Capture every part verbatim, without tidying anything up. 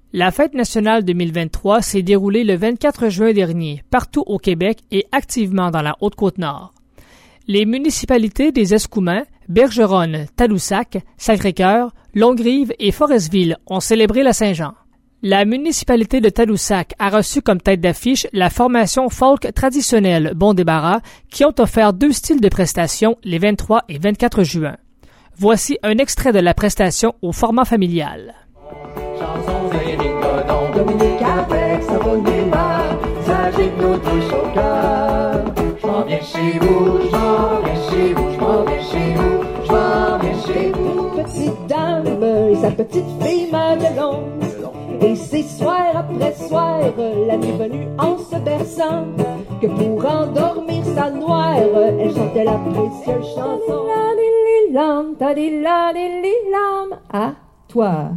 La Fête nationale deux mille vingt-trois s'est déroulée le vingt-quatre juin dernier, partout au Québec et activement dans la Haute-Côte-Nord. Les municipalités des Escoumins, Bergeronne, Tadoussac, Sacré-Cœur, Longrive et Forestville ont célébré la Saint-Jean. La municipalité de Tadoussac a reçu comme tête d'affiche la formation folk traditionnelle Bon Débarras qui ont offert deux styles de prestations les vingt-trois et vingt-quatre juin. Voici un extrait de la prestation au format familial. Chansons et rigodons, Dominique avec sa bonne humeur, ça agite nos touches au cœur. Je m'en viens chez vous, je m'en viens chez vous, je m'en viens chez vous, je m'en viens chez vous. Une petite dame et sa petite fille Madelon, et c'est soir après soir, la nuit venue en se berçant, que pour endormir sa noire, elle chantait la précieuse chanson. À toi.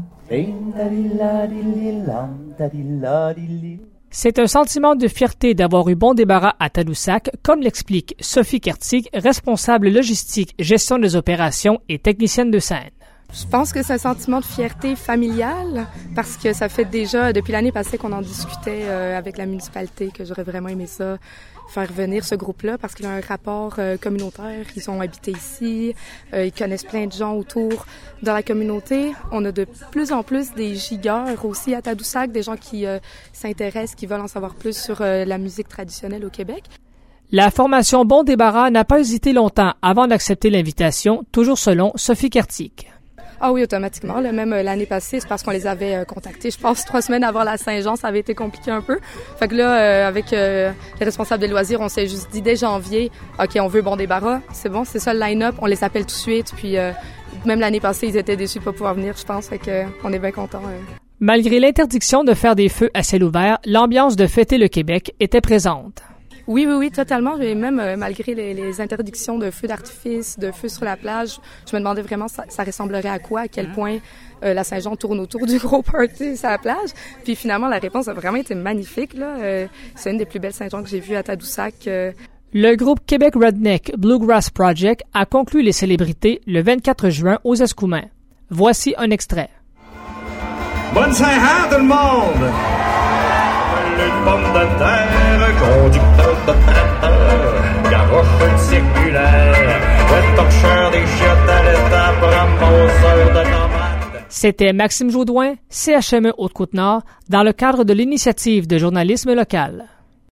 C'est un sentiment de fierté d'avoir eu Bon Débarras à Tadoussac, comme l'explique Sophie Kertig, responsable logistique, gestion des opérations et technicienne de scène. Je pense que c'est un sentiment de fierté familiale parce que ça fait déjà depuis l'année passée qu'on en discutait euh, avec la municipalité, que j'aurais vraiment aimé ça, faire venir ce groupe-là parce qu'il a un rapport euh, communautaire. Ils ont habité ici, euh, ils connaissent plein de gens autour dans la communauté. On a de plus en plus des gigueurs aussi à Tadoussac, des gens qui euh, s'intéressent, qui veulent en savoir plus sur euh, la musique traditionnelle au Québec. La formation Bon Débarras n'a pas hésité longtemps avant d'accepter l'invitation, toujours selon Sophie Kertig. Ah oui, automatiquement. Là, même euh, l'année passée, c'est parce qu'on les avait euh, contactés. Je pense trois semaines avant la Saint-Jean, ça avait été compliqué un peu. Fait que là, euh, avec euh, les responsables des loisirs, on s'est juste dit dès janvier, OK, on veut Bon Débarras. C'est bon, c'est ça le line-up. On les appelle tout de suite. Puis euh, même l'année passée, ils étaient déçus de pas pouvoir venir, je pense. Fait que euh, on est bien contents. Euh. Malgré l'interdiction de faire des feux à ciel ouvert, l'ambiance de fêter le Québec était présente. Oui, oui, oui, totalement. Et même euh, malgré les, les interdictions de feux d'artifice, de feux sur la plage, je me demandais vraiment ça, ça ressemblerait à quoi, à quel point euh, la Saint-Jean tourne autour du gros party sur la plage. Puis finalement, la réponse a vraiment été magnifique. Là. Euh, c'est une des plus belles Saint-Jean que j'ai vues à Tadoussac. Euh. Le groupe Québec Redneck Bluegrass Project a conclu les célébrités le vingt-quatre juin aux Escoumins. Voici un extrait. Bonne Saint-Jean tout le monde! Une pomme de terre, conducteur de tracteur, garoche circulaire, un torcheur des chiottes à l'étape, ramasseur de tomates. C'était Maxime Jaudoin, C H M E Haute-Côte-Nord, dans le cadre de l'initiative de journalisme local.